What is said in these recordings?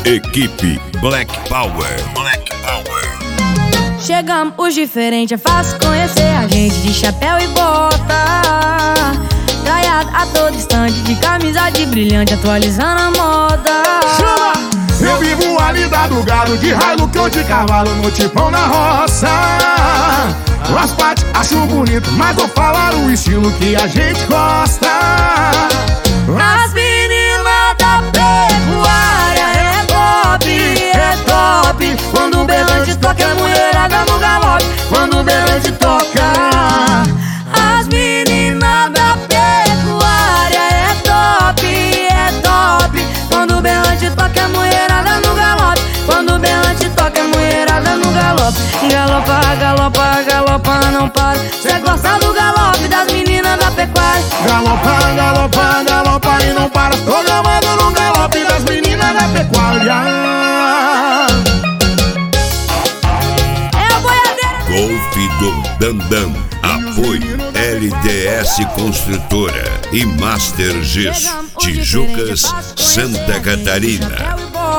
Equipe Black Power. Black Power. Chegamos os diferentes, é fácil conhecer a gente de chapéu e bota, traiado a todo instante, de camisa de brilhante, atualizando a moda. Chama! Eu vivo a lida do gado, de Hilux ou de cavalo, no tipão na roça. As partes acho bonito, mas vou falar o estilo que a gente gosta. As meninas da pecuária é top. Quando o berrante toca, é mulherada no galope. Quando o berrante toca, as meninas da pecuária é top. Quando o berrante toca, é mulherada no galope. Quando o berrante toca, é mulherada no galope. Galopa, galopa, galopa, não para. Cê gosta do galope das meninas da pecuária. Galopa, galopa, galopa e não para. Tô gamado no galope das meninas da pecuária. Golf do Dandan. Apoio LDS Construtora e Master Gesso, Tijucas, Santa Catarina.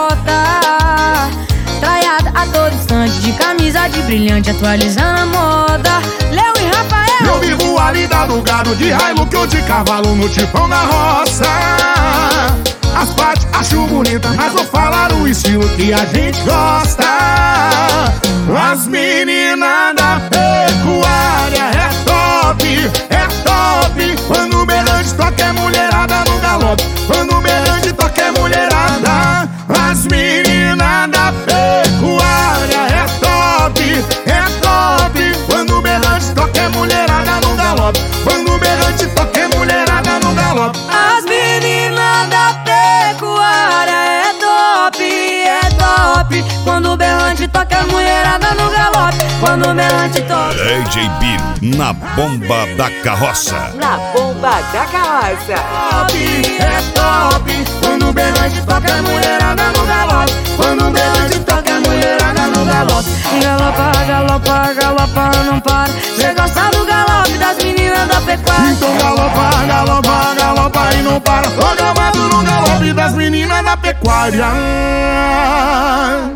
Traiada a todo instante, de camisa de brilhante, atualizando a moda. Léo e Rafael. Eu vivo a lida do gado, de Hilux ou de cavalo, no tipão na roça. As partes acho bonita, mas vou falar o estilo que a gente gosta. As meninas da pecuária é top. Quando o berrante toca, é mulherada no galope. Quando o berrante toca, é mulherada. As meninas da pecuária é top. Quando o berrante toca, é mulherada no galope. Quando o berrante toca, é mulherada no galope. As meninas da pecuária é top. Quando o berrante toca, é mulherada no galope. Quando o berrante toca, DJ Bill na bomba da carroça. Na bomba da carroça. É top. Quando o berrante toca, é mulherada no galope. Quando o berrante toca, é mulherada no galope. galopa, galopa, galopa, não para. Cê gosta do galope das meninas da pecuária. Então galopa, galopa, galopa e não para. Tô gamado no galope das meninas da pecuária.